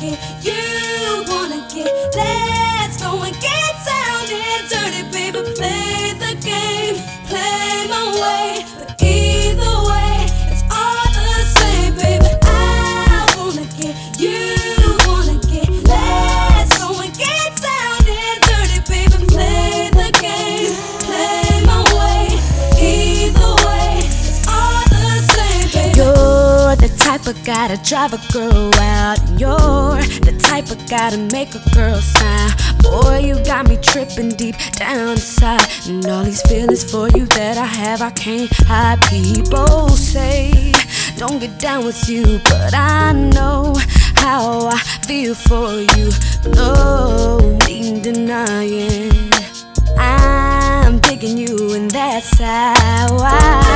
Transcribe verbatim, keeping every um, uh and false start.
get, you wanna get. Let's go and get down and dirty, baby. Play the game, play my way. But either way, it's all the same, baby. I wanna get, you wanna get. Let's go and get down and dirty, baby. Play the game, play my way. Either way, it's all the same, baby. You're the type of guy to drive a girl out, and you're the type of guy to make a girl smile. Boy, you got me tripping deep down inside, and all these feelings for you that I have, I can't hide. People say don't get down with you, but I know how I feel for you. No need denying, I'm digging you, and that's how I